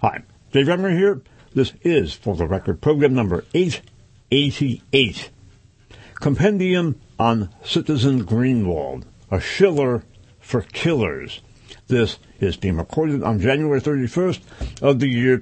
Hi, Dave Emmer here. This is, for the record, program number 888. Compendium on Citizen Greenwald, a Schiller for Killers. This is being recorded on January 31st of the year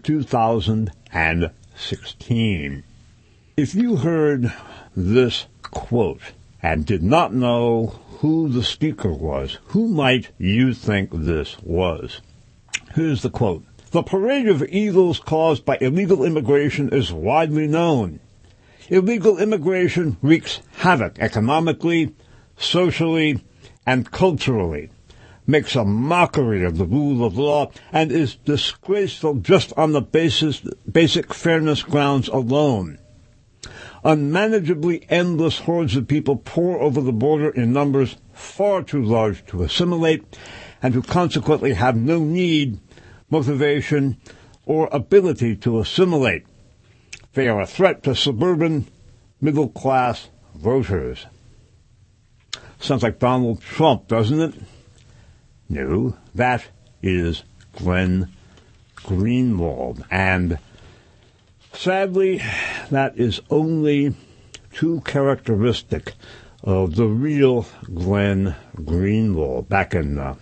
2016. If you heard this quote and did not know who the speaker was, who might you think this was? Here's the quote. The parade of evils caused by illegal immigration is widely known. Illegal immigration wreaks havoc economically, socially, and culturally, makes a mockery of the rule of law, and is disgraceful just on the basic fairness grounds alone. Unmanageably endless hordes of people pour over the border in numbers far too large to assimilate, and who consequently have no need, motivation, or ability to assimilate. They are a threat to suburban, middle-class voters. Sounds like Donald Trump, doesn't it? No, that is Glenn Greenwald. And sadly, that is only too characteristic of the real Glenn Greenwald. Back in the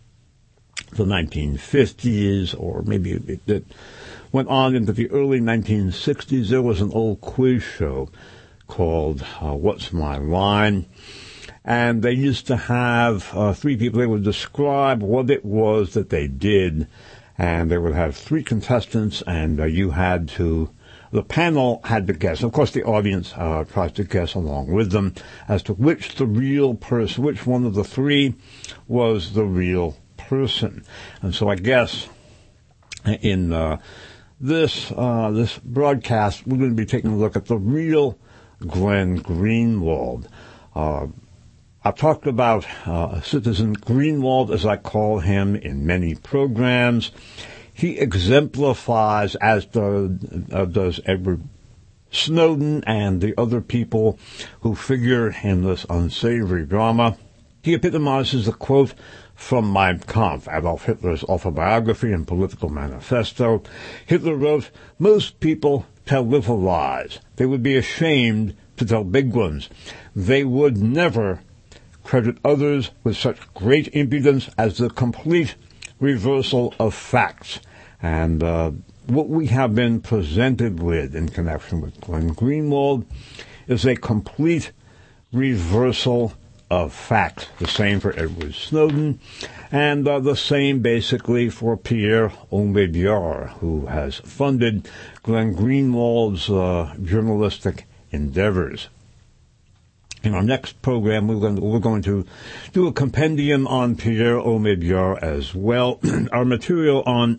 1950s, or maybe it went on into the early 1960s, there was an old quiz show called What's My Line? And they used to have three people. They would describe what it was that they did, and they would have three contestants, and the panel had to guess. Of course, the audience tries to guess along with them as to which one of the three was the real person. And so I guess in this broadcast, we're going to be taking a look at the real Glenn Greenwald. I've talked about Citizen Greenwald, as I call him, in many programs. He exemplifies, as does Edward Snowden and the other people who figure in this unsavory drama. He epitomizes the quote from Mein Kampf, Adolf Hitler's autobiography and political manifesto. Hitler wrote, "Most people tell little lies. They would be ashamed to tell big ones. They would never credit others with such great impudence as the complete reversal of facts." And what we have been presented with in connection with Glenn Greenwald is a complete reversal of facts. The same for Edward Snowden, and the same basically for Pierre Omidyar, who has funded Glenn Greenwald's journalistic endeavors. In our next program, we're going to do a compendium on Pierre Omidyar as well. Our material on,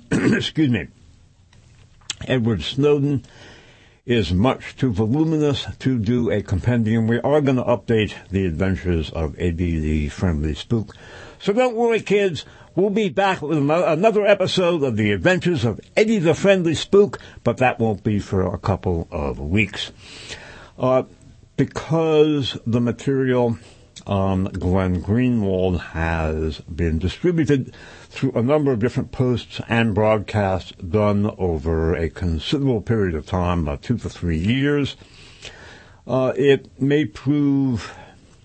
Edward Snowden is much too voluminous to do a compendium. We are going to update the adventures of Eddie the Friendly Spook. So don't worry, kids. We'll be back with another episode of the adventures of Eddie the Friendly Spook, but that won't be for a couple of weeks. Because the material on Glenn Greenwald has been distributed through a number of different posts and broadcasts done over a considerable period of time, 2 to 3 years, it may prove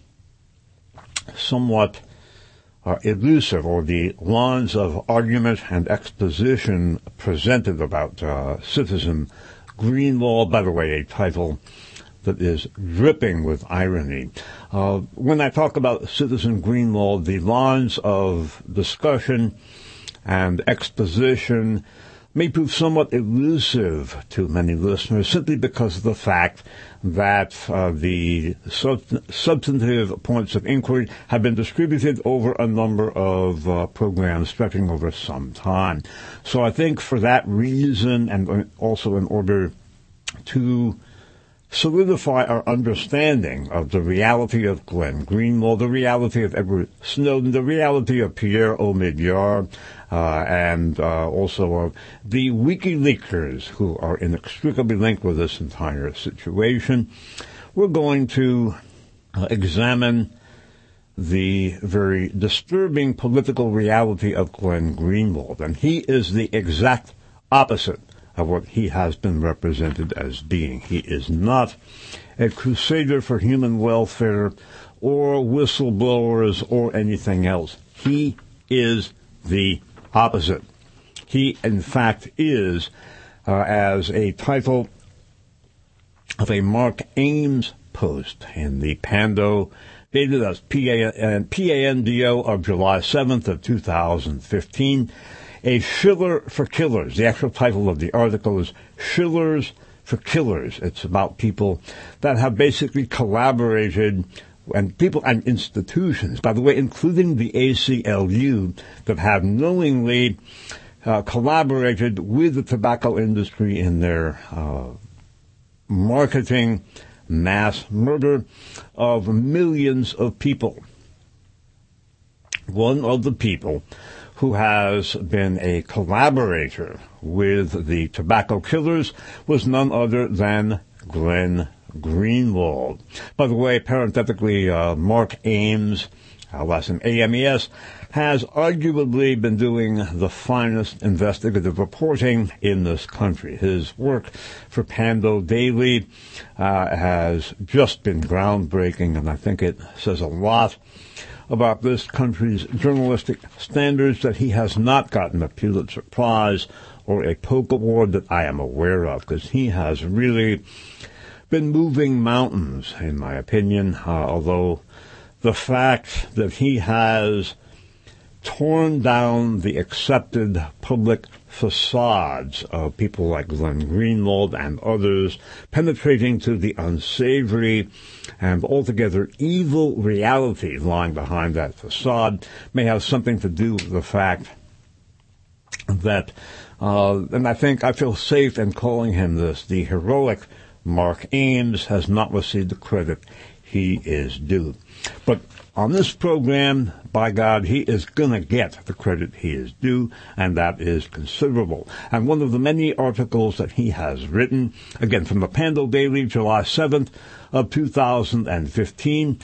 somewhat elusive, or the lines of argument and exposition presented about Citizen Greenwald, by the way, a title that is dripping with irony. When I talk about Citizen Greenwald, the lines of discussion and exposition may prove somewhat elusive to many listeners simply because of the fact that the substantive points of inquiry have been distributed over a number of programs stretching over some time. So I think for that reason, and also in order to solidify our understanding of the reality of Glenn Greenwald, the reality of Edward Snowden, the reality of Pierre Omidyar, and also of the WikiLeakers who are inextricably linked with this entire situation. We're going to examine the very disturbing political reality of Glenn Greenwald, and he is the exact opposite of what he has been represented as being. He is not a crusader for human welfare or whistleblowers or anything else. He is the opposite. He, in fact, is, as a title of a Mark Ames post in the Pando Daily, that's P-A-N-D-O of July 7th of 2015, a Schiller for Killers. The actual title of the article is Schillers for Killers. It's about people that have basically collaborated, and people and institutions, by the way, including the ACLU, that have knowingly collaborated with the tobacco industry in their marketing mass murder of millions of people. One of the people who has been a collaborator with the tobacco killers was none other than Glenn Greenwald. By the way, parenthetically, Mark Ames, last name A-M-E-S, has arguably been doing the finest investigative reporting in this country. His work for Pando Daily has just been groundbreaking, and I think it says a lot about this country's journalistic standards that he has not gotten a Pulitzer Prize or a Polk Award that I am aware of, because he has really been moving mountains, in my opinion, although the fact that he has torn down the accepted public facades of people like Glenn Greenwald and others, penetrating to the unsavory and altogether evil reality lying behind that facade, may have something to do with the fact that, and I feel safe in calling him this, the heroic Mark Ames has not received the credit he is due. But on this program, by God, he is going to get the credit he is due, and that is considerable. And one of the many articles that he has written, again from the Pando Daily, July 7th of 2015,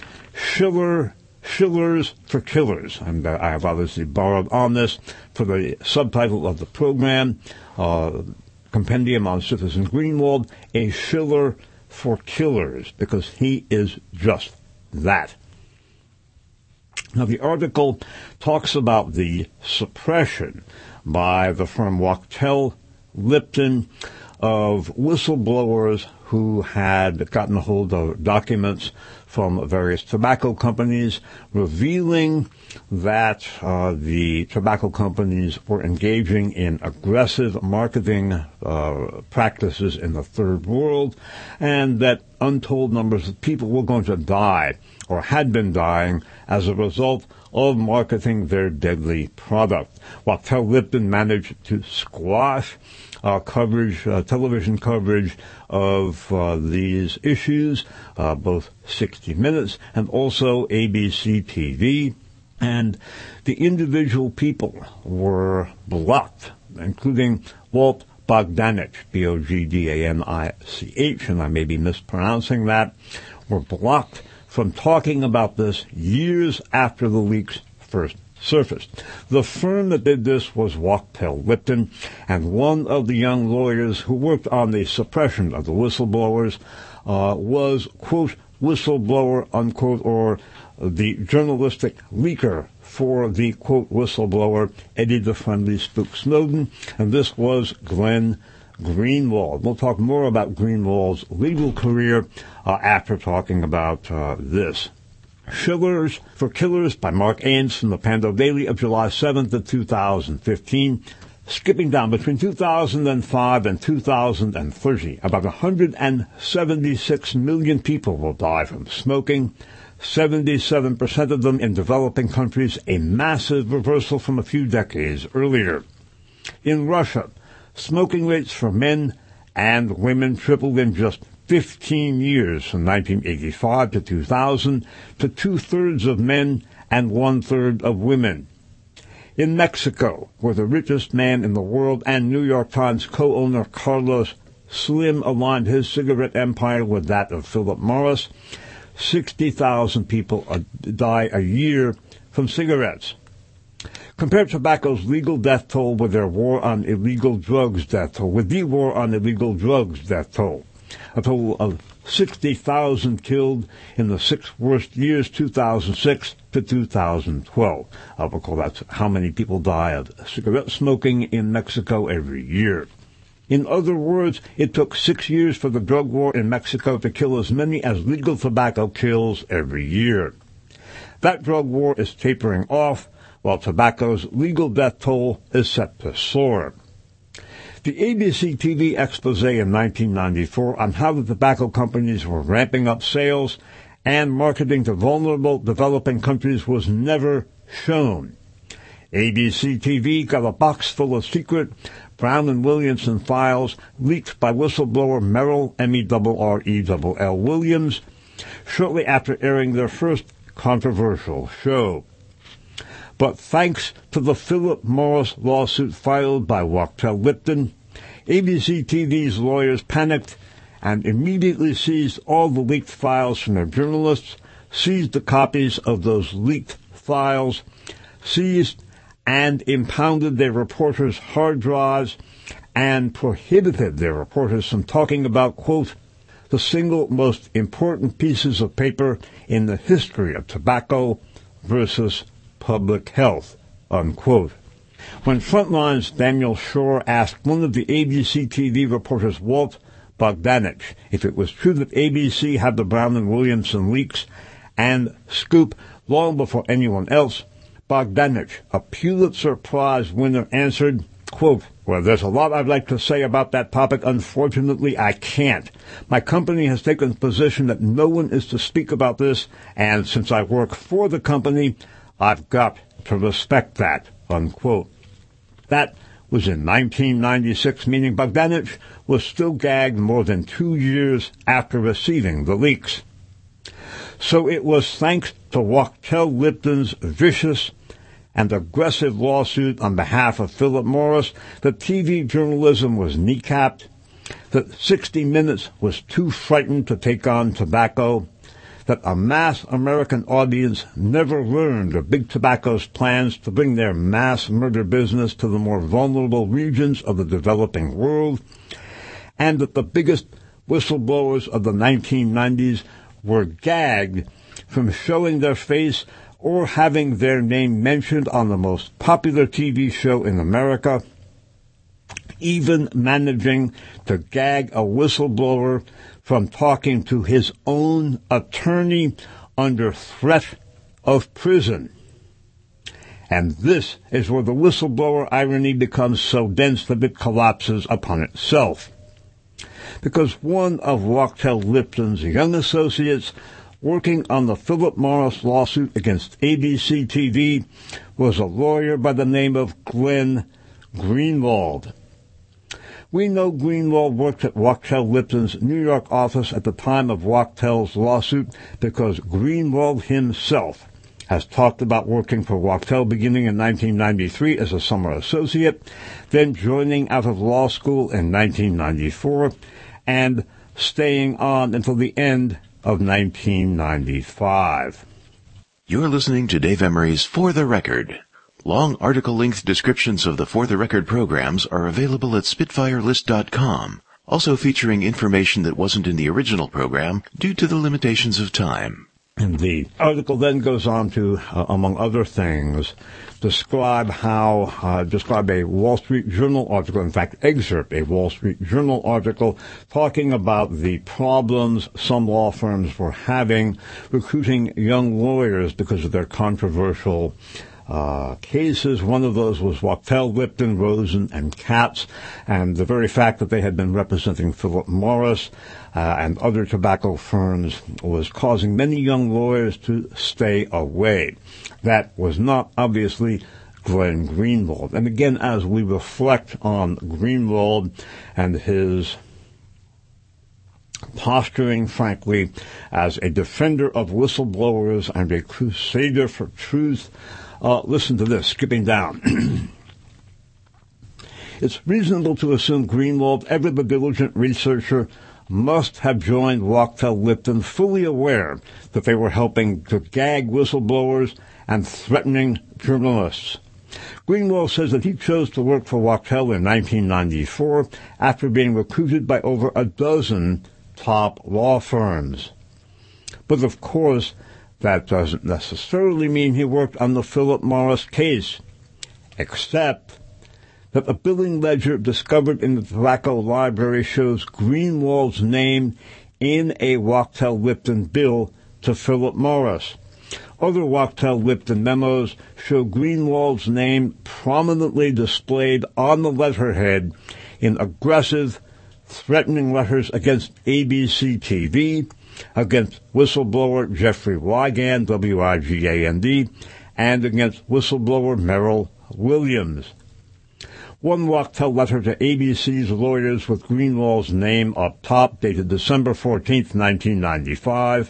Schillers for Killers. And I have obviously borrowed on this for the subtitle of the program, Compendium on Citizen Greenwald, a Schiller for Killers, because he is just that. Now, the article talks about the suppression by the firm Wachtell Lipton of whistleblowers who had gotten a hold of documents from various tobacco companies revealing that the tobacco companies were engaging in aggressive marketing practices in the third world, and that untold numbers of people were going to die or had been dying as a result of marketing their deadly product. Wachtell Lipton managed to squash television coverage of these issues, both 60 Minutes and also ABC TV, and the individual people were blocked, including Walt Bogdanich, B-O-G-D-A-N-I-C-H, and I may be mispronouncing that, were blocked from talking about this years after the leaks first surfaced. The firm that did this was Wachtell Lipton, and one of the young lawyers who worked on the suppression of the whistleblowers was, quote, whistleblower, unquote, or the journalistic leaker for the, quote, whistleblower, Eddie the Friendly Spook Snowden, and this was Glenn Greenwald. We'll talk more about Greenwald's legal career after talking about this. Schillers for Killers by Mark Ames from the Pando Daily of July 7th of 2015. Skipping down between 2005 and 2030, about 176 million people will die from smoking, 77% of them in developing countries, a massive reversal from a few decades earlier. In Russia, smoking rates for men and women tripled in just 15 years from 1985 to 2000 to 2/3 of men and 1/3 of women. In Mexico, where the richest man in the world and New York Times co-owner Carlos Slim aligned his cigarette empire with that of Philip Morris, 60,000 people die a year from cigarettes. Compared tobacco's legal death toll with their war on illegal drugs death toll, with the war on illegal drugs death toll. A total of 60,000 killed in the 6 worst years, 2006 to 2012. I'll recall that's how many people die of cigarette smoking in Mexico every year. In other words, it took 6 years for the drug war in Mexico to kill as many as legal tobacco kills every year. That drug war is tapering off, while tobacco's legal death toll is set to soar. The ABC TV expose in 1994 on how the tobacco companies were ramping up sales and marketing to vulnerable developing countries was never shown. ABC TV got a box full of secret Brown and Williamson files leaked by whistleblower Merrill Merrell Williams shortly after airing their first controversial show. But thanks to the Philip Morris lawsuit filed by Wachtell Lipton, ABC TV's lawyers panicked and immediately seized all the leaked files from their journalists, seized the copies of those leaked files, seized and impounded their reporters' hard drives, and prohibited their reporters from talking about, quote, the single most important pieces of paper in the history of tobacco versus public health, unquote. When Frontline's Daniel Shore asked one of the ABC TV reporters, Walt Bogdanich, if it was true that ABC had the Brown and Williamson leaks and scoop long before anyone else, Bogdanich, a Pulitzer Prize winner, answered, quote, well, there's a lot I'd like to say about that topic. Unfortunately, I can't. My company has taken the position that no one is to speak about this, and since I work for the company, I've got to respect that, unquote. That was in 1996, meaning Bogdanich was still gagged more than 2 years after receiving the leaks. So it was thanks to Wachtell Lipton's vicious and aggressive lawsuit on behalf of Philip Morris that TV journalism was kneecapped, that 60 Minutes was too frightened to take on tobacco, that a mass American audience never learned of Big Tobacco's plans to bring their mass murder business to the more vulnerable regions of the developing world, and that the biggest whistleblowers of the 1990s were gagged from showing their face or having their name mentioned on the most popular TV show in America, even managing to gag a whistleblower from talking to his own attorney under threat of prison. And this is where the whistleblower irony becomes so dense that it collapses upon itself. Because one of Wachtell Lipton's young associates working on the Philip Morris lawsuit against ABC TV was a lawyer by the name of Glenn Greenwald. We know Greenwald worked at Wachtell Lipton's New York office at the time of Wachtell's lawsuit because Greenwald himself has talked about working for Wachtell beginning in 1993 as a summer associate, then joining out of law school in 1994, and staying on until the end of 1995. You're listening to Dave Emery's For the Record. Long article-length descriptions of the For the Record programs are available at SpitfireList.com, also featuring information that wasn't in the original program due to the limitations of time. And the article then goes on to, among other things, describe a Wall Street Journal article, in fact, excerpt a Wall Street Journal article talking about the problems some law firms were having recruiting young lawyers because of their controversial cases. One of those was Wachtell, Lipton, Rosen, and Katz, and the very fact that they had been representing Philip Morris and other tobacco firms was causing many young lawyers to stay away. That was not, obviously, Glenn Greenwald. And again, as we reflect on Greenwald and his posturing, frankly, as a defender of whistleblowers and a crusader for truth, listen to this, skipping down. It's reasonable to assume Greenwald, ever the diligent researcher, must have joined Wachtell Lipton fully aware that they were helping to gag whistleblowers and threatening journalists. Greenwald says that he chose to work for Wachtell in 1994 after being recruited by over a dozen top law firms. But of course, that doesn't necessarily mean he worked on the Philip Morris case, except that the billing ledger discovered in the tobacco library shows Greenwald's name in a Wachtell-Lipton bill to Philip Morris. Other Wachtell-Lipton memos show Greenwald's name prominently displayed on the letterhead in aggressive, threatening letters against ABC-TV, against whistleblower Jeffrey Wigand, W-I-G-A-N-D, and against whistleblower Merrill Williams. One Wachtell letter to ABC's lawyers with Greenwald's name up top, dated December 14, 1995,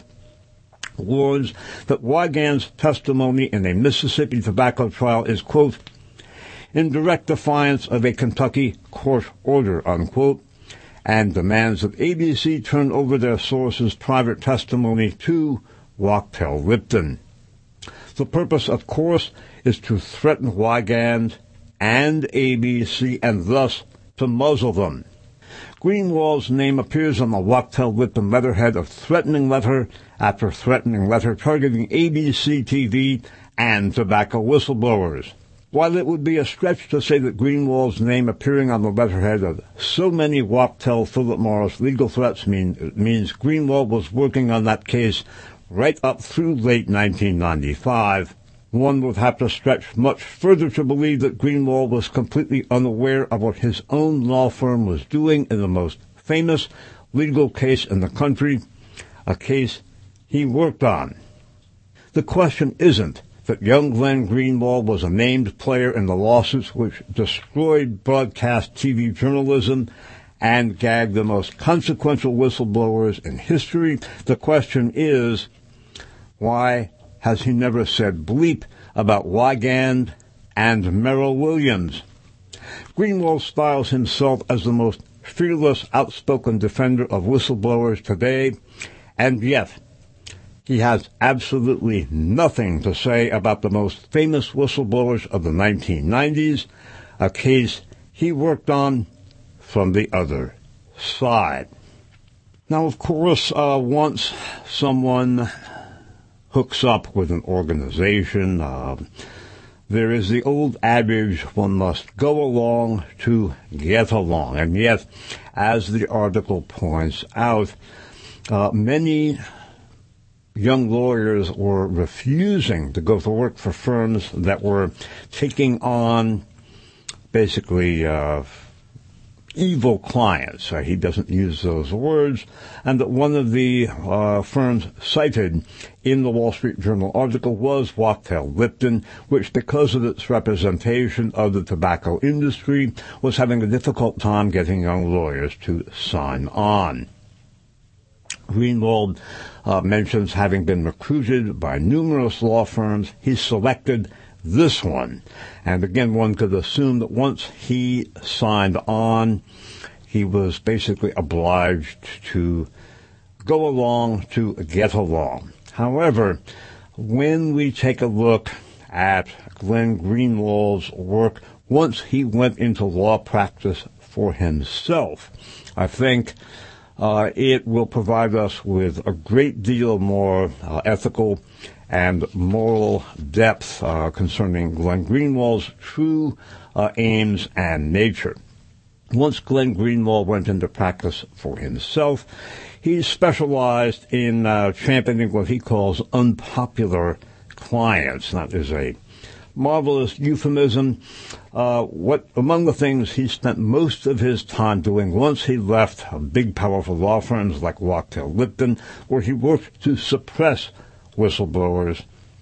warns that Wigand's testimony in a Mississippi tobacco trial is, quote, in direct defiance of a Kentucky court order, unquote, and demands that ABC turn over their sources' private testimony to Wachtell-Lipton. The purpose, of course, is to threaten Wigand and ABC and thus to muzzle them. Greenwald's name appears on the Wachtell-Lipton letterhead of threatening letter after threatening letter targeting ABC-TV and tobacco whistleblowers. While it would be a stretch to say that Greenwald's name appearing on the letterhead of so many Wachtell-Philip Morris legal threats means Greenwald was working on that case right up through late 1995, one would have to stretch much further to believe that Greenwald was completely unaware of what his own law firm was doing in the most famous legal case in the country, a case he worked on. The question isn't that young Glenn Greenwald was a named player in the lawsuits which destroyed broadcast TV journalism and gagged the most consequential whistleblowers in history. The question is, why has he never said bleep about Wigand and Merrill Williams? Greenwald styles himself as the most fearless, outspoken defender of whistleblowers today, and yet he has absolutely nothing to say about the most famous whistleblowers of the 1990s, a case he worked on from the other side. Now, of course, once someone hooks up with an organization, there is the old adage, one must go along to get along. And yet, as the article points out, many young lawyers were refusing to go to work for firms that were taking on basically evil clients. He doesn't use those words. And that one of the firms cited in the Wall Street Journal article was Wachtell-Lipton, which, because of its representation of the tobacco industry, was having a difficult time getting young lawyers to sign on. Greenwald mentions having been recruited by numerous law firms. He selected this one. And again, one could assume that once he signed on, he was basically obliged to go along to get along. However, when we take a look at Glenn Greenwald's work, once he went into law practice for himself, I think it will provide us with a great deal more ethical and moral depth concerning Glenn Greenwald's true aims and nature. Once Glenn Greenwald went into practice for himself, he specialized in championing what he calls unpopular clients. That is a marvelous euphemism. Among the things he spent most of his time doing once he left big, powerful law firms like Wachtell-Lipton, where he worked to suppress whistleblowers,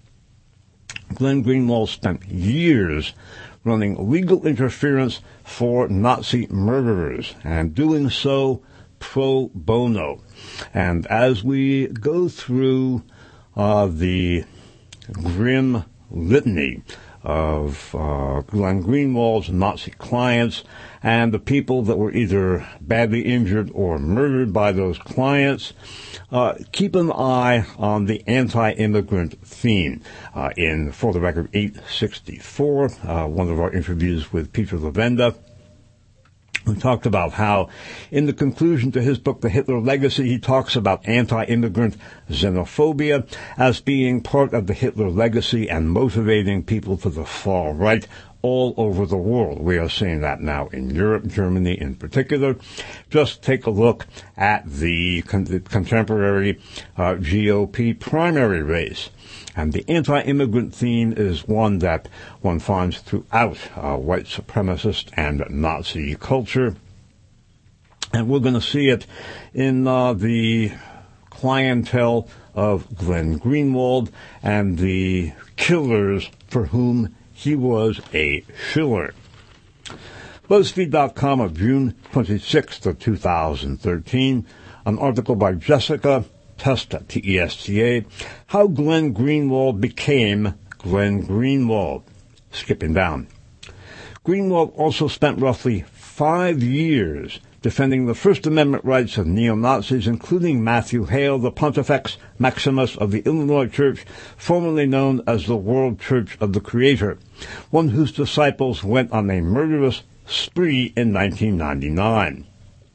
Glenn Greenwald spent years running legal interference for Nazi murderers, and doing so pro bono. And as we go through the grim litany of Glenn Greenwald's Nazi clients and the people that were either badly injured or murdered by those clients. Keep an eye on the anti-immigrant theme. In For the Record 864, one of our interviews with Peter Levenda, we talked about how, in the conclusion to his book, The Hitler Legacy, he talks about anti-immigrant xenophobia as being part of the Hitler legacy and motivating people to the far right all over the world. We are seeing that now in Europe, Germany in particular. Just take a look at the contemporary GOP primary race. And the anti-immigrant theme is one that one finds throughout white supremacist and Nazi culture. And we're going to see it in the clientele of Glenn Greenwald and the killers for whom he was a shiller. BuzzFeed.com of June 26th of 2013, an article by Jessica Testa, T-E-S-T-A, How Glenn Greenwald Became Glenn Greenwald. Skipping down. Greenwald also spent roughly 5 years defending the First Amendment rights of neo-Nazis, including Matthew Hale, the Pontifex Maximus of the Illinois Church, formerly known as the World Church of the Creator, one whose disciples went on a murderous spree in 1999.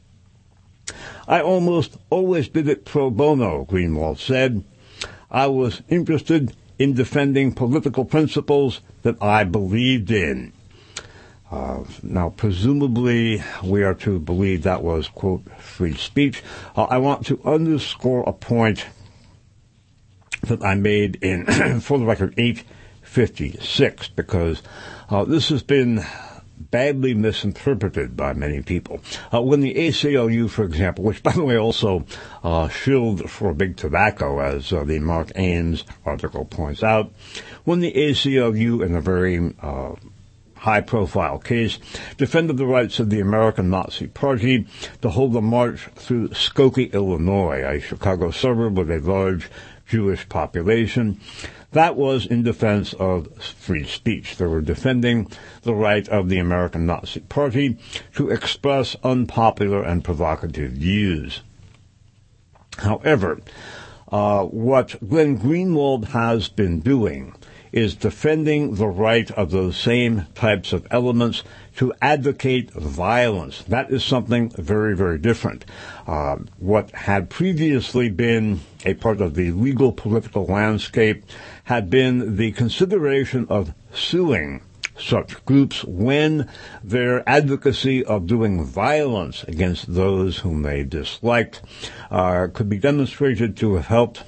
I almost always did it pro bono, Greenwald said. I was interested in defending political principles that I believed in. Now, presumably, we are to believe that was, quote, free speech. I want to underscore a point that I made in, for the record, 856, because this has been badly misinterpreted by many people. When the ACLU, for example, which, by the way, also shilled for big tobacco, as the Mark Ames article points out, when the ACLU, in a very high-profile case, defended the rights of the American Nazi Party to hold a march through Skokie, Illinois, a Chicago suburb with a large Jewish population, that was in defense of free speech. They were defending the right of the American Nazi Party to express unpopular and provocative views. However, what Glenn Greenwald has been doing is defending the right of those same types of elements to advocate violence. That is something very, very different. What had previously been a part of the legal political landscape had been the consideration of suing such groups when their advocacy of doing violence against those whom they disliked could be demonstrated to have helped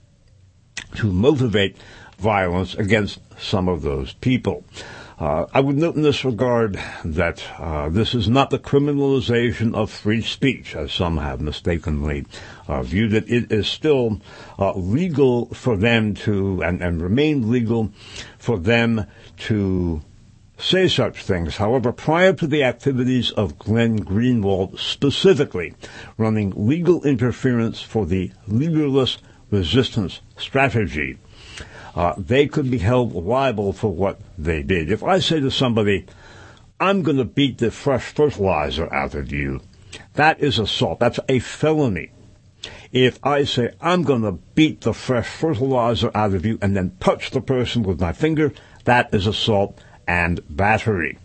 to motivate violence against some of those people. I would note in this regard that this is not the criminalization of free speech, as some have mistakenly viewed it. It is still legal for them to, and remain legal for them to say such things. However, prior to the activities of Glenn Greenwald specifically, running legal interference for the leaderless resistance strategy, they could be held liable for what they did. If I say to somebody, I'm going to beat the fresh fertilizer out of you, that is assault. That's a felony. If I say, I'm going to beat the fresh fertilizer out of you and then touch the person with my finger, that is assault and battery.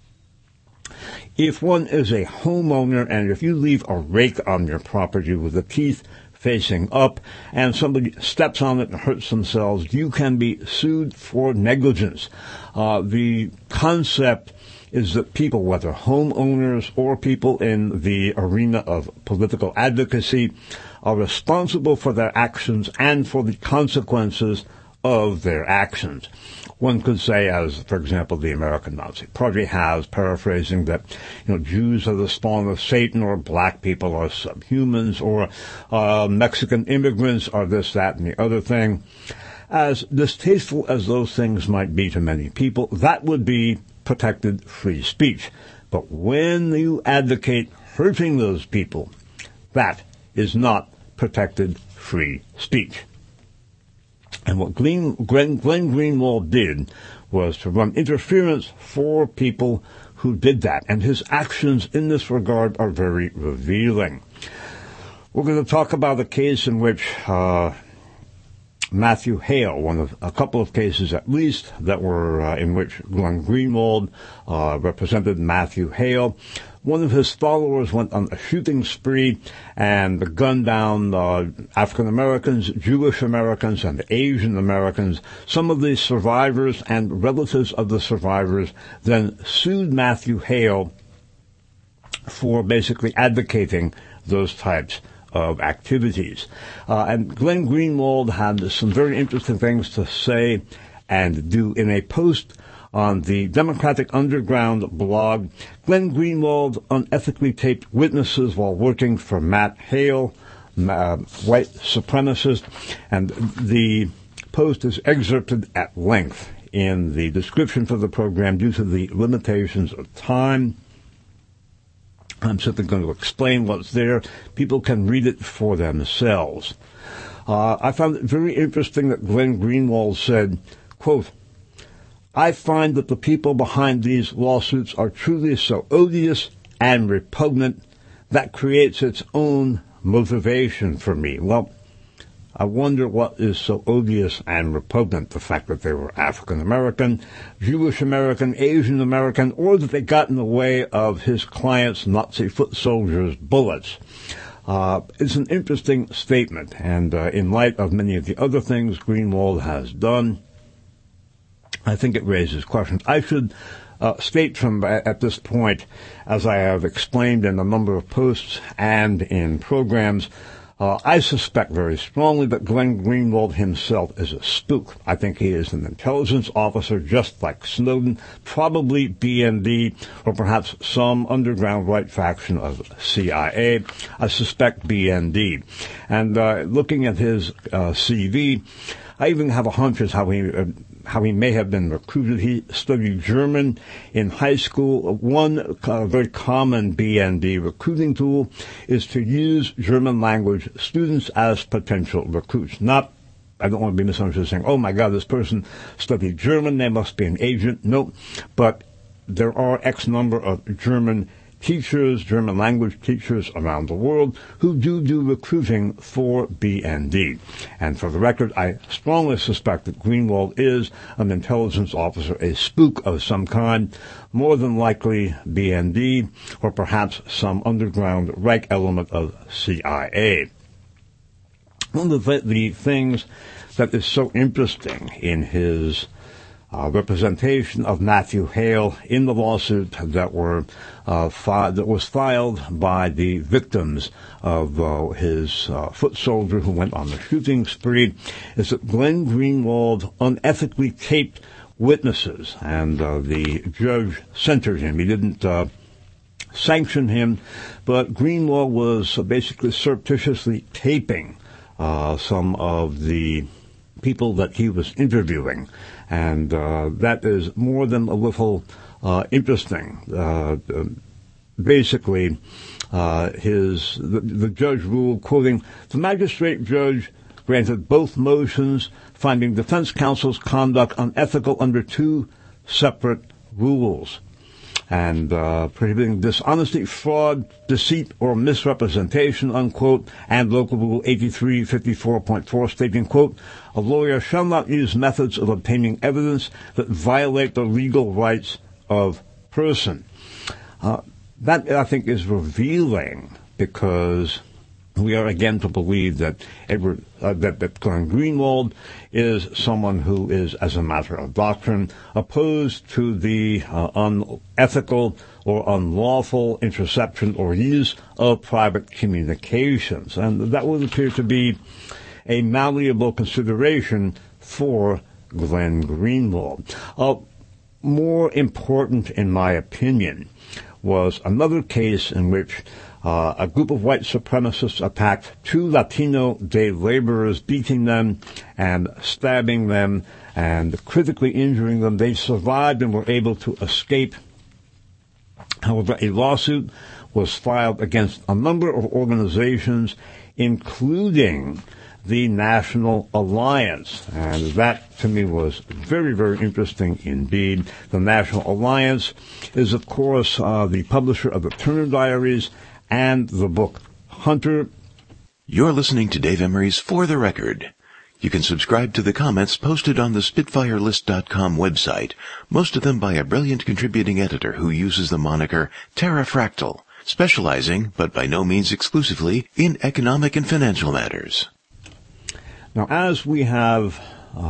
If one is a homeowner and if you leave a rake on your property with the teeth facing up and somebody steps on it and hurts themselves, you can be sued for negligence. The concept is that people, whether homeowners or people in the arena of political advocacy, are responsible for their actions and for the consequences of their actions. One could say, as, for example, the American Nazi Party has, paraphrasing, that, Jews are the spawn of Satan, or black people are subhumans, or Mexican immigrants are this, that, and the other thing. As distasteful as those things might be to many people, that would be protected free speech. But when you advocate hurting those people, that is not protected free speech. And what Glenn Greenwald did was to run interference for people who did that. And his actions in this regard are very revealing. We're going to talk about a case in which Matthew Hale, one of a couple of cases at least that were in which Glenn Greenwald represented Matthew Hale. One of his followers went on a shooting spree and gunned down African Americans, Jewish Americans, and Asian Americans. Some of the survivors and relatives of the survivors then sued Matthew Hale for basically advocating those types of activities. And Glenn Greenwald had some very interesting things to say and do in a post on the Democratic Underground blog. Glenn Greenwald unethically taped witnesses while working for Matt Hale, white supremacist, and the post is excerpted at length in the description for the program due to the limitations of time. I'm simply going to explain what's there. People can read it for themselves. I found it very interesting that Glenn Greenwald said, quote, "I find that the people behind these lawsuits are truly so odious and repugnant that creates its own motivation for me." Well, I wonder what is so odious and repugnant, the fact that they were African American, Jewish American, Asian American, or that they got in the way of his client's Nazi foot soldiers' bullets. It's an interesting statement, and in light of many of the other things Greenwald has done, I think it raises questions. I should state from at this point, as I have explained in a number of posts and in programs, I suspect very strongly that Glenn Greenwald himself is a spook. I think he is an intelligence officer just like Snowden, probably BND, or perhaps some underground right faction of CIA. I suspect BND. And looking at his CV, I even have a hunch as how he may have been recruited. He studied German in high school. One very common BND recruiting tool is to use German language students as potential recruits. Not, I don't want to be misunderstood saying, oh my God, this person studied German, they must be an agent. No, but there are X number of German teachers, German language teachers around the world who do recruiting for BND. And for the record, I strongly suspect that Greenwald is an intelligence officer, a spook of some kind, more than likely BND, or perhaps some underground Reich element of CIA. One of the things that is so interesting in his representation of Matthew Hale in the lawsuit that was filed by the victims of his foot soldier who went on the shooting spree, is that Glenn Greenwald unethically taped witnesses, and the judge censored him. He didn't sanction him, but Greenwald was basically surreptitiously taping some of the people that he was interviewing. And that is more than a little interesting. Basically, the judge ruled, quoting, "The magistrate judge granted both motions, finding defense counsel's conduct unethical under two separate rules, and prohibiting dishonesty, fraud, deceit, or misrepresentation," unquote, and Local Rule 8354.4 stating, quote, "A lawyer shall not use methods of obtaining evidence that violate the legal rights of person." That, I think, is revealing, because we are again to believe that that Glenn Greenwald is someone who is, as a matter of doctrine, opposed to the unethical or unlawful interception or use of private communications. And that would appear to be a malleable consideration for Glenn Greenwald. More important, in my opinion, was another case in which a group of white supremacists attacked two Latino day laborers, beating them and stabbing them and critically injuring them. They survived and were able to escape. However, a lawsuit was filed against a number of organizations, including the National Alliance. And that, to me, was very, very interesting indeed. The National Alliance is, of course, the publisher of the Turner Diaries and the book Hunter. You're listening to Dave Emery's For the Record. You can subscribe to the comments posted on the SpitfireList.com website, most of them by a brilliant contributing editor who uses the moniker Terrafractal, specializing, but by no means exclusively, in economic and financial matters. Now, as we have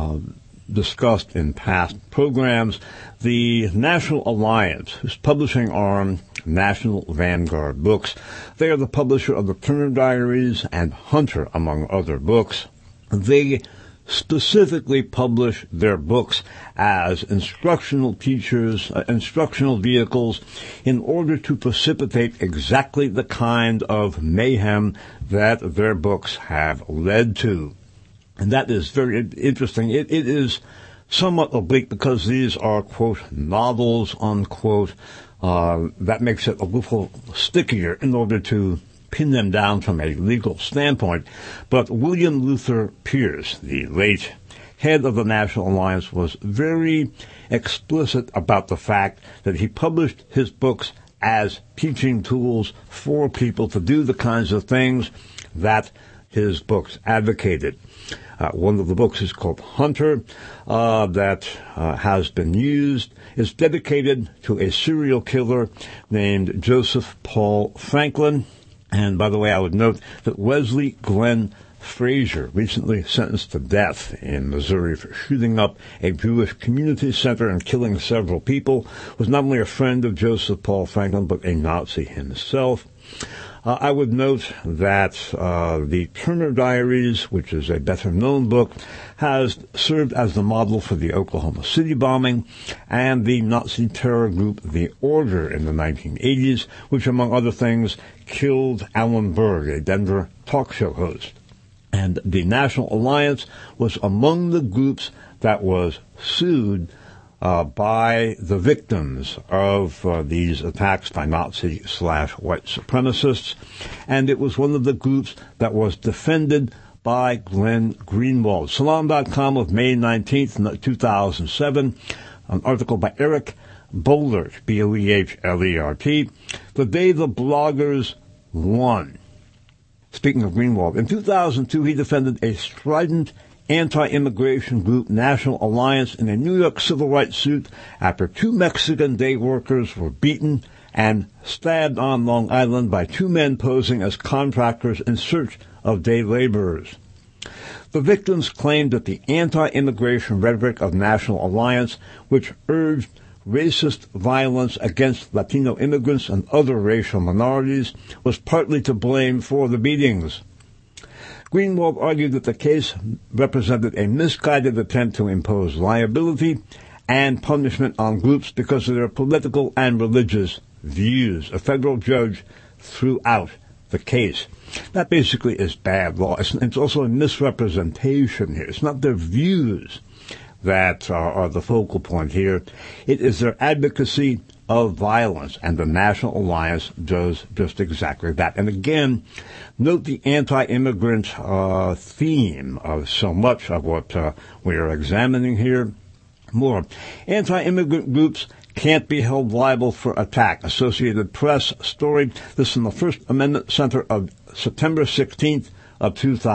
discussed in past programs, the National Alliance, whose publishing arm, National Vanguard Books, they are the publisher of the Turner Diaries and Hunter, among other books. They specifically publish their books as instructional teachers, instructional vehicles, in order to precipitate exactly the kind of mayhem that their books have led to. And that is very interesting. It is somewhat oblique because these are, quote, novels, unquote. That makes it a little stickier in order to pin them down from a legal standpoint. But William Luther Pierce, the late head of the National Alliance, was very explicit about the fact that he published his books as teaching tools for people to do the kinds of things that his books advocated. One of the books is called Hunter, that has been used, is dedicated to a serial killer named Joseph Paul Franklin. And by the way, I would note that Wesley Glenn Frazier, recently sentenced to death in Missouri for shooting up a Jewish community center and killing several people, was not only a friend of Joseph Paul Franklin, but a Nazi himself. I would note that the Turner Diaries, which is a better-known book, has served as the model for the Oklahoma City bombing and the Nazi terror group The Order in the 1980s, which, among other things, killed Alan Berg, a Denver talk show host. And the National Alliance was among the groups that was sued by the victims of these attacks by Nazi/white supremacists, and it was one of the groups that was defended by Glenn Greenwald. Salon.com of May 19th, 2007, an article by Eric Boehlert, Boehlert, The Day the Bloggers Won. Speaking of Greenwald, in 2002 he defended a strident anti-immigration group, National Alliance, in a New York civil rights suit after 2 Mexican day workers were beaten and stabbed on Long Island by 2 men posing as contractors in search of day laborers. The victims claimed that the anti-immigration rhetoric of National Alliance, which urged racist violence against Latino immigrants and other racial minorities, was partly to blame for the beatings. Greenwald argued that the case represented a misguided attempt to impose liability and punishment on groups because of their political and religious views. A federal judge threw out the case. That basically is bad law. It's also a misrepresentation here. It's not their views that are the focal point here. It is their advocacy of violence, and the National Alliance does just exactly that. And again, note the anti-immigrant theme of so much of what we are examining here. More, anti-immigrant groups can't be held liable for attack. Associated Press story. This in the First Amendment Center of September 16th of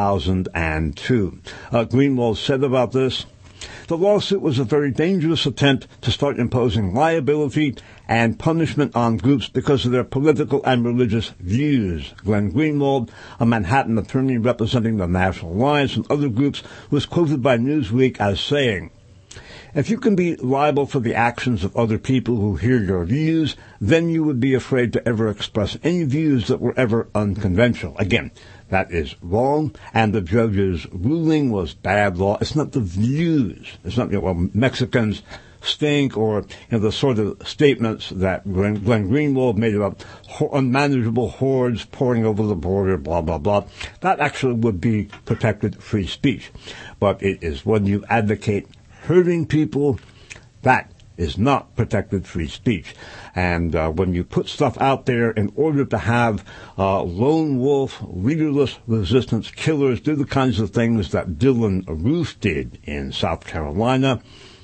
2002. Greenwald said about this, the lawsuit was a very dangerous attempt to start imposing liability and punishment on groups because of their political and religious views. Glenn Greenwald, a Manhattan attorney representing the National Alliance and other groups, was quoted by Newsweek as saying, if you can be liable for the actions of other people who hear your views, then you would be afraid to ever express any views that were ever unconventional. Again, that is wrong, and the judge's ruling was bad law. It's not the views. It's not, Mexicans stink, or the sort of statements that Glenn Greenwald made about unmanageable hordes pouring over the border, blah, blah, blah. That actually would be protected free speech. But it is when you advocate hurting people, that is not protected free speech. And when you put stuff out there in order to have lone wolf, leaderless resistance killers do the kinds of things that Dylann Roof did in South Carolina,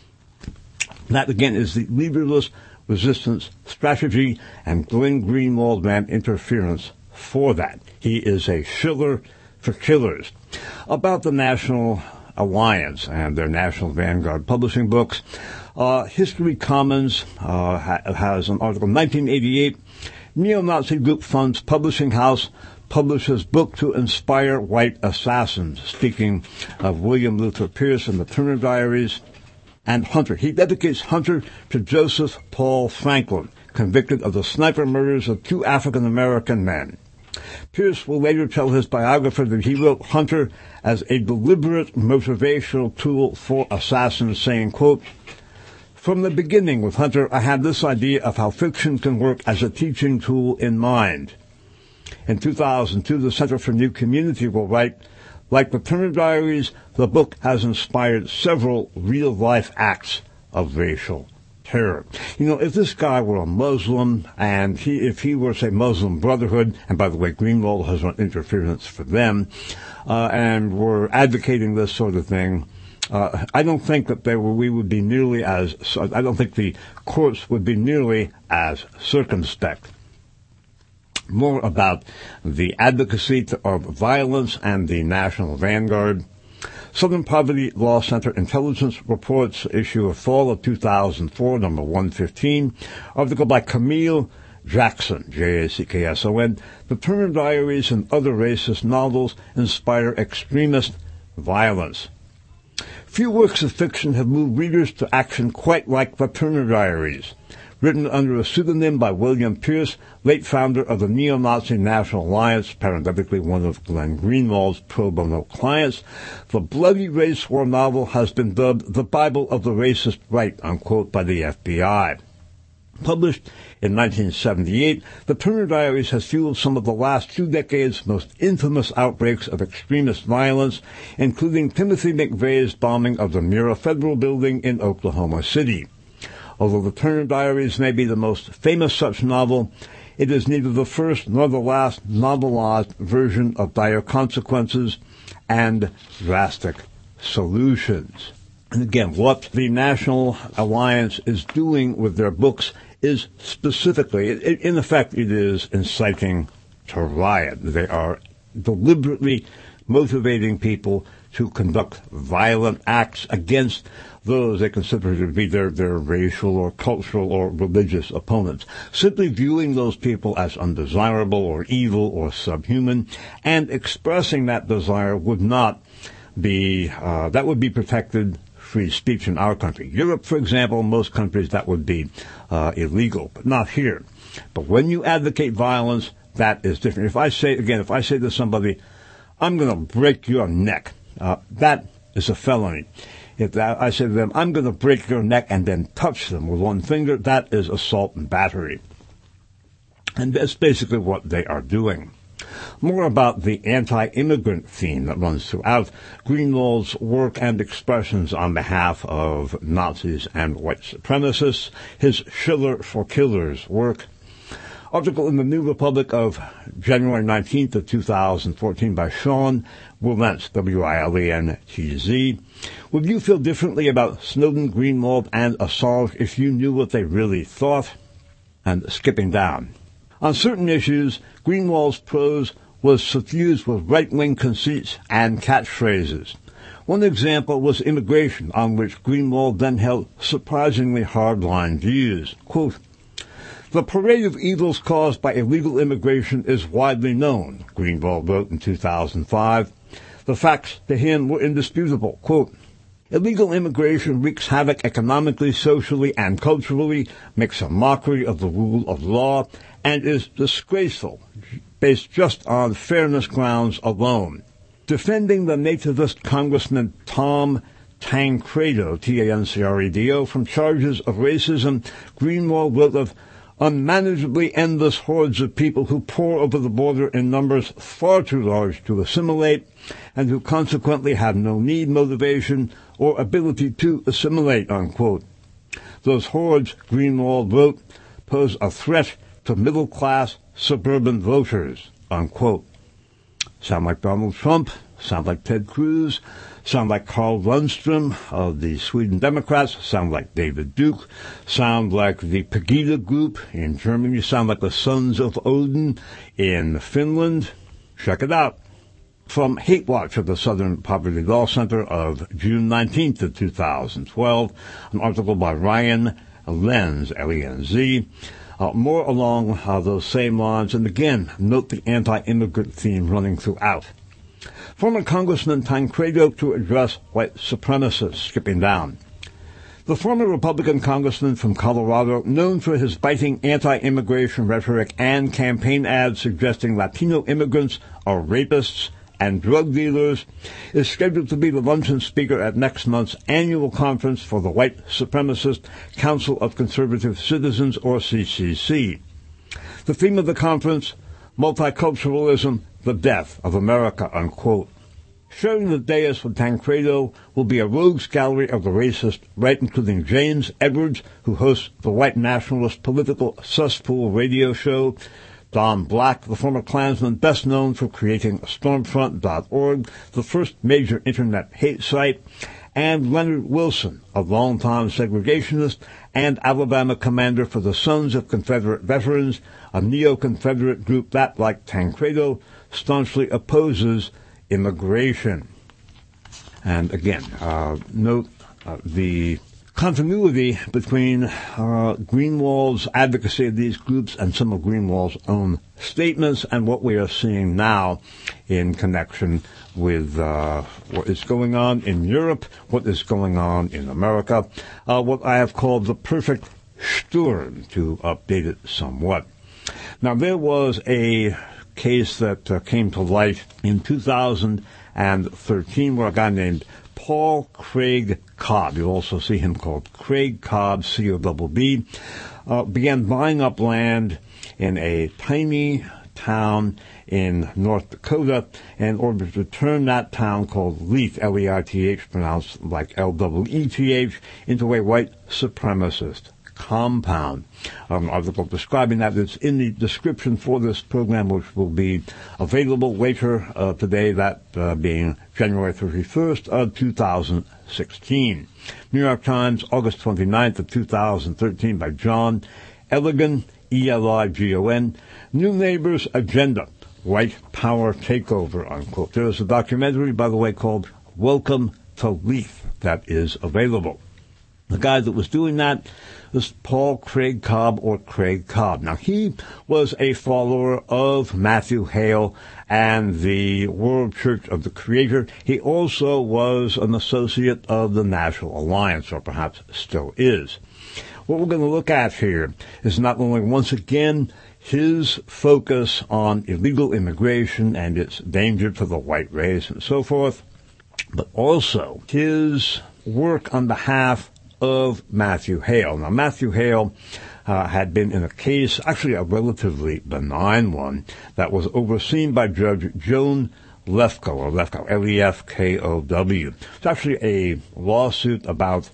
that again is the leaderless resistance strategy, and Glenn Greenwald ran interference for that. He is a shiller for killers. About the National Alliance and their National Vanguard publishing books, History Commons has an article, 1988, neo-Nazi group funds publishing house publishes book to inspire white assassins. Speaking of William Luther Pierce and the Turner Diaries, and Hunter. He dedicates Hunter to Joseph Paul Franklin, convicted of the sniper murders of 2 African-American men. Pierce will later tell his biographer that he wrote Hunter as a deliberate motivational tool for assassins, saying, quote, "From the beginning with Hunter, I had this idea of how fiction can work as a teaching tool in mind." In 2002, the Center for New Community will write, "Like the Turner Diaries, the book has inspired several real-life acts of racial terror." You know, if this guy were a Muslim, and if he were, say, Muslim Brotherhood, and by the way, Greenwald has run interference for them, and were advocating this sort of thing, I don't think that we would be nearly as, I don't think the courts would be nearly as circumspect. More about the advocacy of violence and the National Vanguard. Southern Poverty Law Center Intelligence Reports, issue of fall of 2004, number 115, article by Camille Jackson, Jackson. The Turner Diaries and other racist novels inspire extremist violence. Few works of fiction have moved readers to action quite like the Turner Diaries. Written under a pseudonym by William Pierce, late founder of the neo-Nazi National Alliance, parenthetically one of Glenn Greenwald's pro bono clients, the bloody race war novel has been dubbed the Bible of the racist right, unquote, by the FBI. Published in 1978, the Turner Diaries has fueled some of the last 2 decades' most infamous outbreaks of extremist violence, including Timothy McVeigh's bombing of the Mira Federal Building in Oklahoma City. Although the Turner Diaries may be the most famous such novel, it is neither the first nor the last novelized version of dire consequences and drastic solutions. And again, what the National Alliance is doing with their books is specifically, in effect, it is inciting to riot. They are deliberately motivating people to conduct violent acts against those they consider to be their racial or cultural or religious opponents, simply viewing those people as undesirable or evil or subhuman, and expressing that desire would not be, that would be protected free speech in our country. Europe, for example, most countries that would be illegal, but not here. But when you advocate violence, that is different. If I say to somebody, "I'm going to break your neck," that is a felony. If I say to them, "I'm going to break your neck," and then touch them with one finger, that is assault and battery. And that's basically what they are doing. More about the anti-immigrant theme that runs throughout Greenwald's work and expressions on behalf of Nazis and white supremacists, his Schiller for Killers work. Article in the New Republic of January 19th of 2014 by Sean Wilentz, Wilentz. Would you feel differently about Snowden, Greenwald, and Assange if you knew what they really thought? And skipping down. On certain issues, Greenwald's prose was suffused with right-wing conceits and catchphrases. One example was immigration, on which Greenwald then held surprisingly hardline views. Quote, "The parade of evils caused by illegal immigration is widely known," Greenwald wrote in 2005. The facts to him were indisputable. Quote, "Illegal immigration wreaks havoc economically, socially, and culturally, makes a mockery of the rule of law, and is disgraceful, based just on fairness grounds alone." Defending the nativist Congressman Tom Tancredo, Tancredo, from charges of racism, Greenwald wrote of unmanageably endless hordes of people who pour over the border in numbers far too large to assimilate, and who consequently have no need, motivation, or ability to assimilate, unquote. Those hordes, Greenwald wrote, pose a threat to middle-class suburban voters, unquote. Sound like Donald Trump, sound like Ted Cruz, sound like Carl Lundstrom of the Sweden Democrats, sound like David Duke, sound like the Pegida Group in Germany, sound like the Sons of Odin in Finland. Check it out. From Hate Watch of the Southern Poverty Law Center of June 19th of 2012, an article by Ryan Lenz, L-E-N-Z, more along those same lines, and again, note the anti-immigrant theme running throughout. Former Congressman Tancredo to address white supremacists, skipping down. The former Republican congressman from Colorado, known for his biting anti-immigration rhetoric and campaign ads suggesting Latino immigrants are rapists and drug dealers, is scheduled to be the luncheon speaker at next month's annual conference for the White Supremacist Council of Conservative Citizens, or CCC. The theme of the conference, Multiculturalism, the Death of America, unquote. Sharing the dais with Tancredo will be a rogues gallery of the racist right, including James Edwards, who hosts the white nationalist political cesspool radio show, Don Black, the former Klansman best known for creating Stormfront.org, the first major internet hate site, and Leonard Wilson, a longtime segregationist and Alabama commander for the Sons of Confederate Veterans, a neo-Confederate group that, like Tancredo, staunchly opposes immigration. And again, note the continuity between Greenwald's advocacy of these groups and some of Greenwald's own statements and what we are seeing now in connection with what is going on in Europe, what is going on in America, what I have called the perfect storm, to update it somewhat. Now, there was a case that came to light in 2013 where a guy named Paul Craig Cobb, you also see him called Craig Cobb, C-O-B-B, began buying up land in a tiny town in North Dakota in order to turn that town called Leith, L-E-I-T-H, pronounced like L-E-E-T-H, into a white supremacist compound. An article describing that is in the description for this program, which will be available later today, that being January 31st of 2016. New York Times, August 29th of 2013, by John Eligon, E-L-I-G-O-N, New Neighbors Agenda, White Power Takeover, unquote. There is a documentary, by the way, called Welcome to Leith that is available. The guy that was doing that was Paul Craig Cobb, or Craig Cobb. Now, he was a follower of Matthew Hale and the World Church of the Creator. He also was an associate of the National Alliance, or perhaps still is. What we're going to look at here is not only, once again, his focus on illegal immigration and its danger to the white race and so forth, but also his work on behalf of Matthew Hale. Now, Matthew Hale had been in a case, actually a relatively benign one, that was overseen by Judge Joan Lefkow, or Lefkow, L-E-F-K-O-W. It's actually a lawsuit about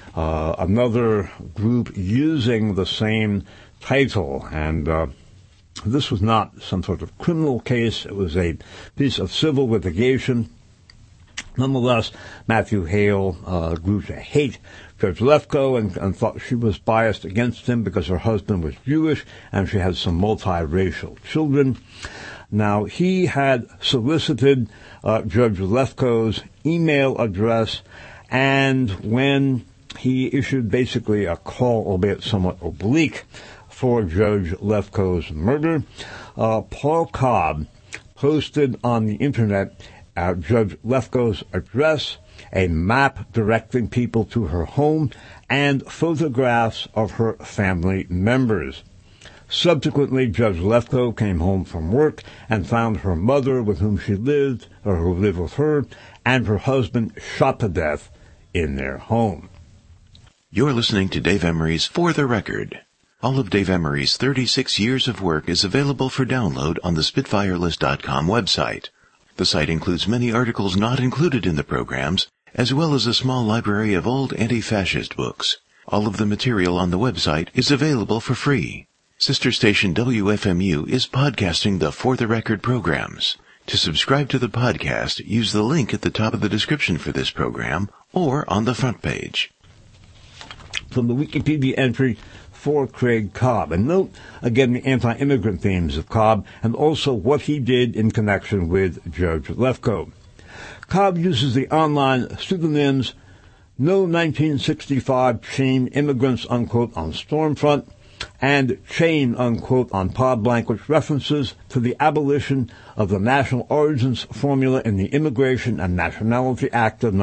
another group using the same title, and this was not some sort of criminal case. It was a piece of civil litigation. Nonetheless, Matthew Hale grew to hate Judge Lefkow and thought she was biased against him because her husband was Jewish and she had some multiracial children. Now, he had solicited Judge Lefkow's email address, and when he issued basically a call, albeit somewhat oblique, for Judge Lefkow's murder, Paul Cobb posted on the Internet Judge Lefkow's address, a map directing people to her home, and photographs of her family members. Subsequently, Judge Lefkow came home from work and found her mother, with whom she lived, or who lived with her, and her husband shot to death in their home. You're listening to Dave Emery's For the Record. All of Dave Emery's 36 years of work is available for download on the SpitfireList.com website. The site includes many articles not included in the programs, as well as a small library of old anti-fascist books. All of the material on the website is available for free. Sister station WFMU is podcasting the For the Record programs. To subscribe to the podcast, use the link at the top of the description for this program or on the front page. From the Wikipedia entry for Craig Cobb. And note, again, the anti-immigrant themes of Cobb and also what he did in connection with Judge Lefkoe. Cobb uses the online pseudonyms No 1965 Chain Immigrants, unquote, on Stormfront, and Chain, unquote, on Podblank, which references to the abolition of the national origins formula in the Immigration and Nationality Act of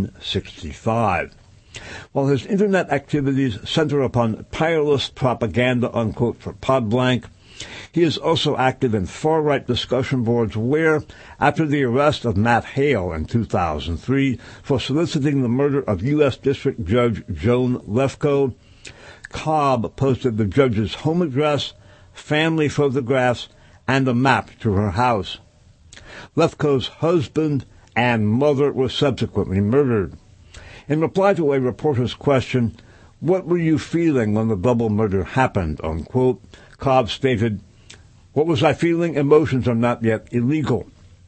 1965. While his Internet activities center upon tireless propaganda, unquote, for Podblank, he is also active in far-right discussion boards where, after the arrest of Matt Hale in 2003 for soliciting the murder of U.S. District Judge Joan Lefkoe, Cobb posted the judge's home address, family photographs, and a map to her house. Lefkoe's husband and mother were subsequently murdered. In reply to a reporter's question, "What were you feeling when the double murder happened?" unquote, Cobb stated, "What was I feeling? Emotions are not yet illegal.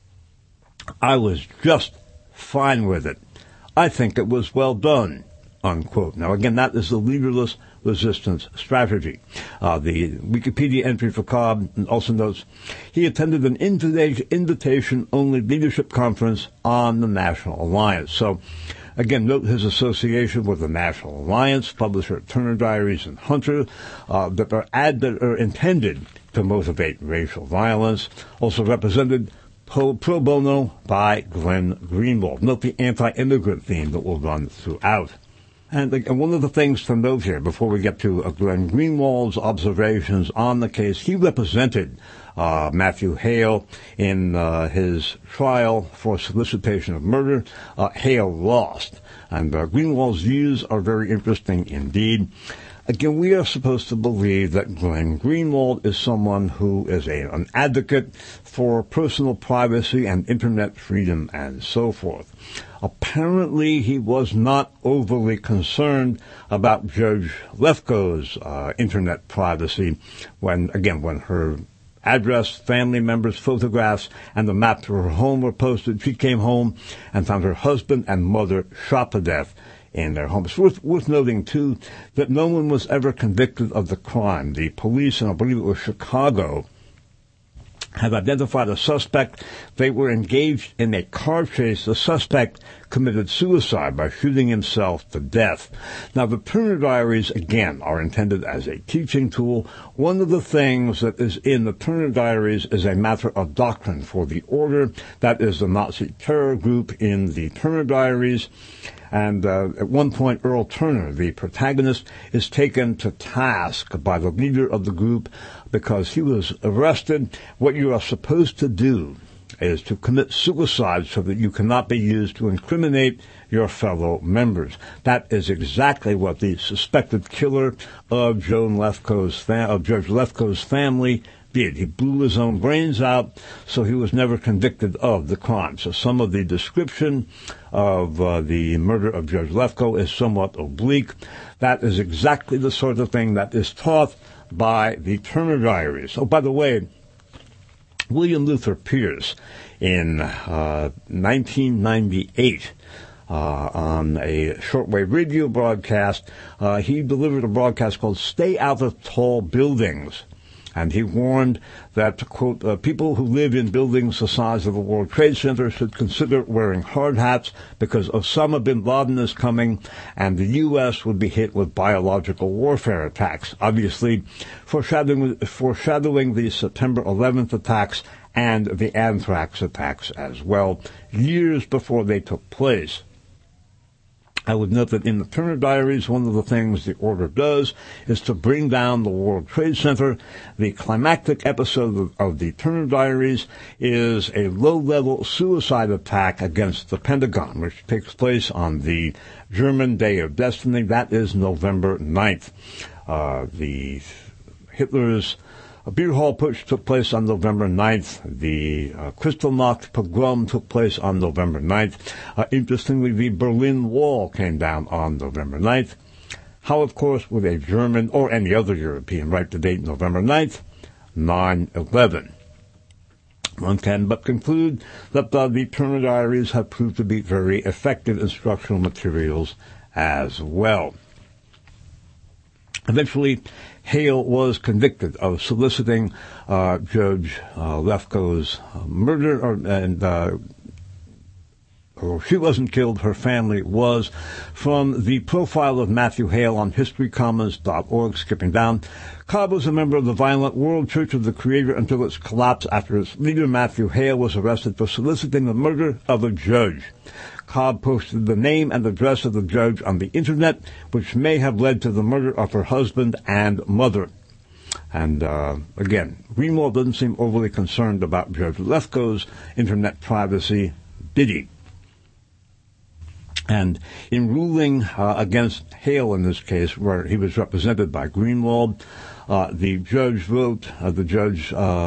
I was just fine with it. I think it was well done," unquote. Now, again, that is the leaderless resistance strategy. The Wikipedia entry for Cobb also notes he attended an invitation-only leadership conference on the National Alliance. So, again, note his association with the National Alliance, publisher Turner Diaries and Hunter, that are intended to motivate racial violence, also represented pro bono by Glenn Greenwald. Note the anti-immigrant theme that will run throughout. And one of the things to note here, before we get to Glenn Greenwald's observations on the case, he represented Matthew Hale in his trial for solicitation of murder. Hale lost, and Greenwald's views are very interesting indeed. Again, we are supposed to believe that Glenn Greenwald is someone who is an advocate for personal privacy and internet freedom and so forth. Apparently, he was not overly concerned about Judge Lefkoe's internet privacy when her address, family members' photographs, and the map to her home were posted. She came home and found her husband and mother shot to death in their home. It's worth noting, too, that no one was ever convicted of the crime. The police, and I believe it was Chicago, have identified a suspect. They were engaged in a car chase. The suspect committed suicide by shooting himself to death. Now, the Turner Diaries, again, are intended as a teaching tool. One of the things that is in the Turner Diaries is a matter of doctrine for the Order. That is the Nazi terror group in the Turner Diaries. And at one point, Earl Turner, the protagonist, is taken to task by the leader of the group because he was arrested. What you are supposed to do is to commit suicide so that you cannot be used to incriminate your fellow members. That is exactly what the suspected killer of Judge Lefkoe's family did. He blew his own brains out, so he was never convicted of the crime. So some of the description of the murder of Judge Lefkoe is somewhat oblique. That is exactly the sort of thing that is taught by the Turner Diaries. Oh, by the way, William Luther Pierce in 1998, on a shortwave radio broadcast, he delivered a broadcast called "Stay Out of Tall Buildings." And he warned that, quote, people who live in buildings the size of the World Trade Center should consider wearing hard hats because Osama bin Laden is coming and the U.S. would be hit with biological warfare attacks. Obviously, foreshadowing the September 11th attacks and the anthrax attacks as well, years before they took place. I would note that in the Turner Diaries, one of the things the Order does is to bring down the World Trade Center. The climactic episode of the Turner Diaries is a low-level suicide attack against the Pentagon, which takes place on the German Day of Destiny. That is November 9th. Hitler's beer hall putsch took place on November 9th. The Kristallnacht pogrom took place on November 9th. Interestingly, the Berlin Wall came down on November 9th. How, of course, would a German or any other European write the date November 9th, 9/11? One can but conclude that the Turner Diaries have proved to be very effective instructional materials as well. Eventually, Hale was convicted of soliciting Judge Lefkoe's murder, she wasn't killed, her family was. From the profile of Matthew Hale on historycommons.org, skipping down, Cobb was a member of the Violent World Church of the Creator until its collapse after its leader, Matthew Hale, was arrested for soliciting the murder of a judge. Cobb posted the name and address of the judge on the Internet, which may have led to the murder of her husband and mother. And again, Greenwald doesn't seem overly concerned about Judge Lefkoe's Internet privacy, did he? And in ruling against Hale in this case, where he was represented by Greenwald, the judge wrote, this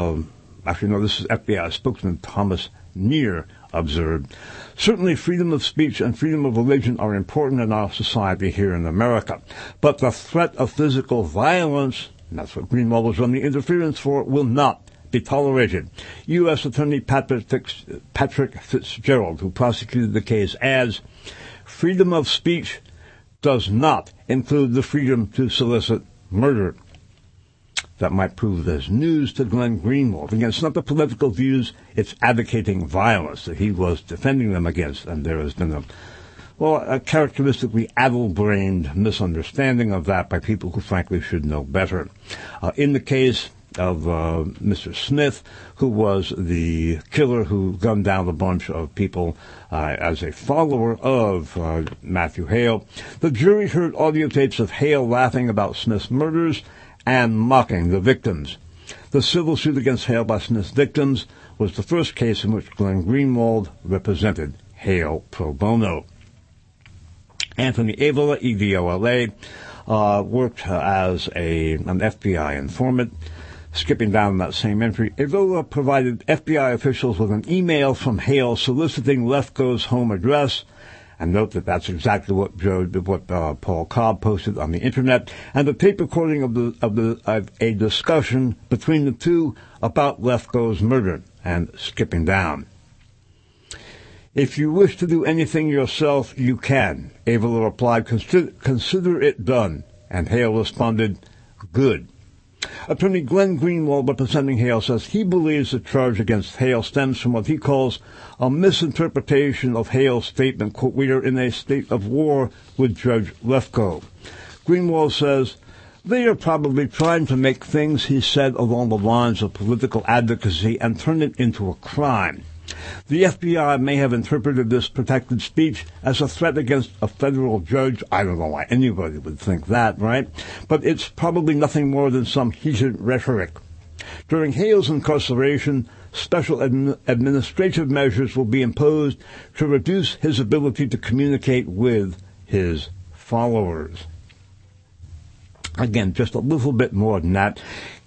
is FBI spokesman Thomas Neer observed, certainly freedom of speech and freedom of religion are important in our society here in America, but the threat of physical violence, and that's what Greenwald was running interference for, will not be tolerated. U.S. Attorney Patrick Fitzgerald, who prosecuted the case, adds, freedom of speech does not include the freedom to solicit murder. That might prove as news to Glenn Greenwald. Again, it's not the political views, it's advocating violence that he was defending them against, and there has been a characteristically addle-brained misunderstanding of that by people who frankly should know better. In the case of Mr. Smith, who was the killer who gunned down a bunch of people as a follower of Matthew Hale, the jury heard audio tapes of Hale laughing about Smith's murders and mocking the victims. The civil suit against Hale by Smith's victims was the first case in which Glenn Greenwald represented Hale pro bono. Anthony Avola, E-V-O-L-A, worked as an FBI informant. Skipping down that same entry, Avola provided FBI officials with an email from Hale soliciting Lefkoe's home address. And note that that's exactly what Paul Cobb posted on the Internet, and a tape recording of a discussion between the two about Lefkoe's murder. And skipping down, if you wish to do anything yourself, you can. Avola replied, consider it done. And Hale responded, good. Attorney Glenn Greenwald, representing Hale, says he believes the charge against Hale stems from what he calls a misinterpretation of Hale's statement, quote, we are in a state of war with Judge Lefkoe. Greenwald says, they are probably trying to make things he said along the lines of political advocacy and turn it into a crime. The FBI may have interpreted this protected speech as a threat against a federal judge. I don't know why anybody would think that, right? But it's probably nothing more than some heated rhetoric. During Hale's incarceration, special administrative measures will be imposed to reduce his ability to communicate with his followers. Again, just a little bit more than that.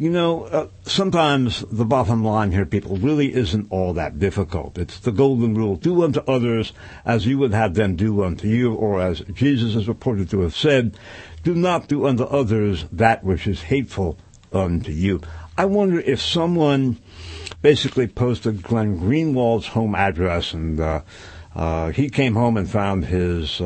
Sometimes the bottom line here, people, really isn't all that difficult. It's the golden rule. Do unto others as you would have them do unto you, or as Jesus is reported to have said, do not do unto others that which is hateful unto you. I wonder if someone basically posted Glenn Greenwald's home address, and he came home and found his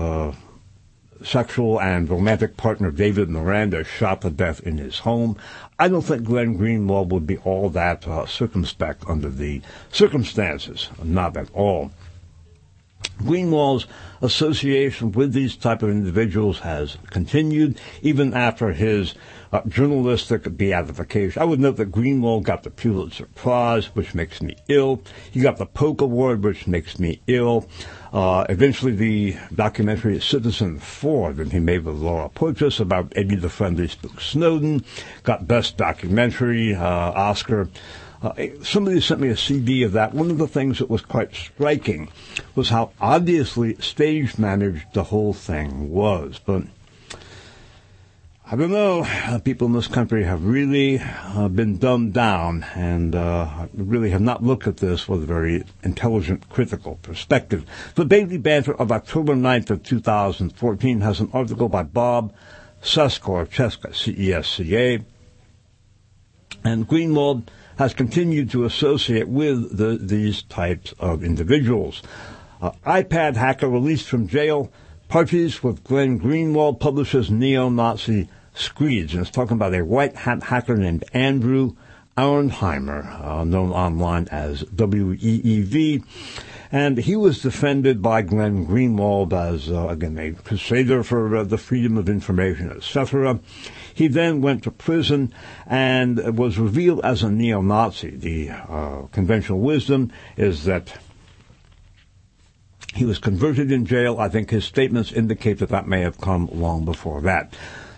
sexual and romantic partner David Miranda shot to death in his home. I don't think Glenn Greenwald would be all that circumspect under the circumstances. Not at all. Greenwald's association with these type of individuals has continued even after his journalistic beatification. I would note that Greenwald got the Pulitzer Prize, which makes me ill. He got the Polk Award, which makes me ill. Eventually, the documentary Citizen 4 that he made with Laura Poitras about Eddie the Friendly Spook Snowden got Best Documentary Oscar. Somebody sent me a CD of that. One of the things that was quite striking was how obviously stage managed the whole thing was. But I don't know. People in this country have really been dumbed down and really have not looked at this with a very intelligent, critical perspective. The Daily Banter of October 9th of 2014 has an article by Bob Cesca, or Cesca, C-E-S-C-A. And Greenwald has continued to associate with these types of individuals. iPad hacker released from jail, parties with Glenn Greenwald, publishes neo-Nazi screeds. And it's talking about a white hat hacker named Andrew Auernheimer, known online as WEEV. And he was defended by Glenn Greenwald as, again, a crusader for the freedom of information, etc. He then went to prison and was revealed as a neo-Nazi. The conventional wisdom is that he was converted in jail. I think his statements indicate that that may have come long before that.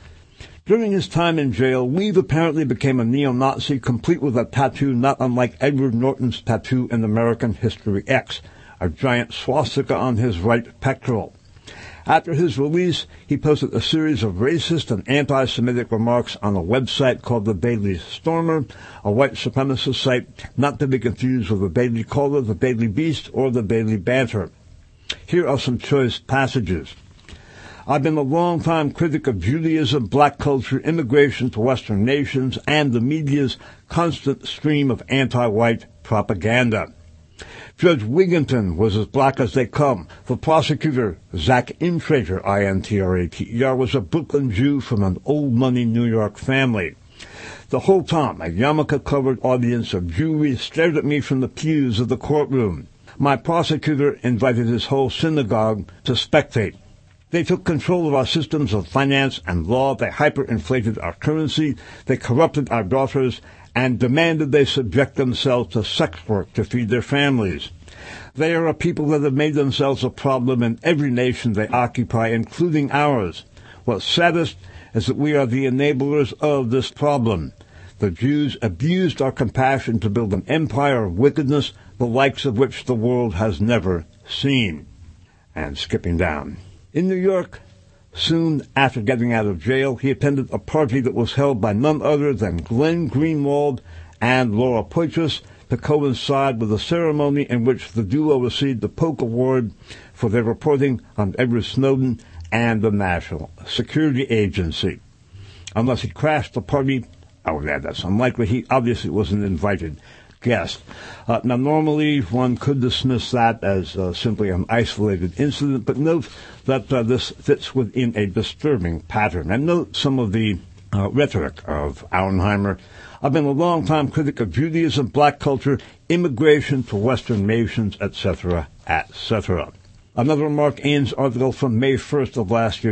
During his time in jail, Weave apparently became a neo-Nazi, complete with a tattoo not unlike Edward Norton's tattoo in American History X, a giant swastika on his right pectoral. After his release, he posted a series of racist and anti-Semitic remarks on a website called the Daily Stormer, a white supremacist site not to be confused with the Daily Caller, the Daily Beast, or the Daily Banter. Here are some choice passages. I've been a long-time critic of Judaism, black culture, immigration to Western nations, and the media's constant stream of anti-white propaganda. Judge Wigginton was as black as they come. The prosecutor, Zach Intrater, I-N-T-R-A-T-E-R, was a Brooklyn Jew from an old-money New York family. The whole time, a yarmulke-covered audience of Jewry stared at me from the pews of the courtroom. My prosecutor invited his whole synagogue to spectate. They took control of our systems of finance and law. They hyperinflated our currency. They corrupted our daughters and demanded they subject themselves to sex work to feed their families. They are a people that have made themselves a problem in every nation they occupy, including ours. What's saddest is that we are the enablers of this problem. The Jews abused our compassion to build an empire of wickedness, the likes of which the world has never seen. And skipping down. In New York, soon after getting out of jail, he attended a party that was held by none other than Glenn Greenwald and Laura Poitras to coincide with a ceremony in which the duo received the Polk Award for their reporting on Edward Snowden and the National Security Agency. Unless he crashed the party, I would add that's unlikely. He obviously was an invited guest. Now, normally one could dismiss that as simply an isolated incident, but note that this fits within a disturbing pattern. And note some of the rhetoric of Auernheimer. I've been a long-time critic of Judaism, black culture, immigration to Western nations, etc., etc. Another Mark Ains article from May 1st of last year,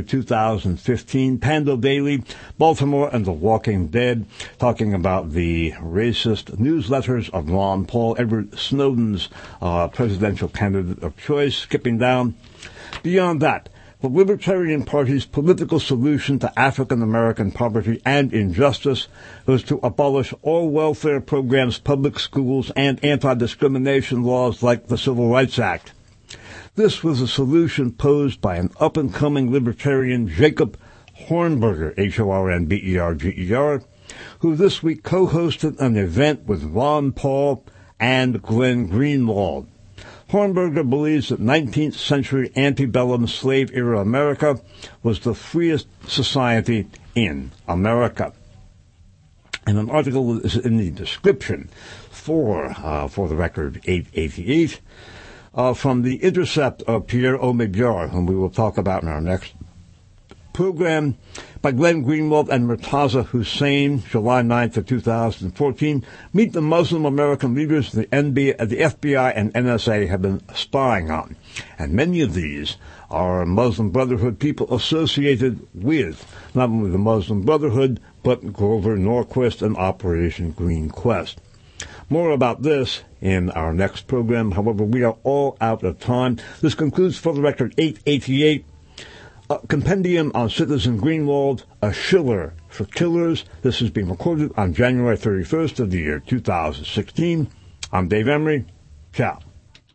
2015, Pando Daily, Baltimore and the Walking Dead, talking about the racist newsletters of Ron Paul, Edward Snowden's presidential candidate of choice. Skipping down. Beyond that, the Libertarian Party's political solution to African-American poverty and injustice was to abolish all welfare programs, public schools, and anti-discrimination laws like the Civil Rights Act. This was a solution posed by an up-and-coming libertarian, Jacob Hornberger, Hornberger, who this week co-hosted an event with Ron Paul and Glenn Greenwald. Hornberger believes that 19th century antebellum slave-era America was the freest society in America. And an article is in the description for the record 888, from The Intercept of Pierre Omidyar, whom we will talk about in our next program, by Glenn Greenwald and Murtaza Hussain, July 9th of 2014. Meet the Muslim American leaders the FBI and NSA have been spying on. And many of these are Muslim Brotherhood people associated with not only the Muslim Brotherhood, but Grover Norquist and Operation Green Quest. More about this in our next program. However, we are all out of time. This concludes For the Record 888, a compendium on Citizen Greenwald, a Schiller for Killers. This is being recorded on January 31st of the year 2016. I'm Dave Emery. Ciao.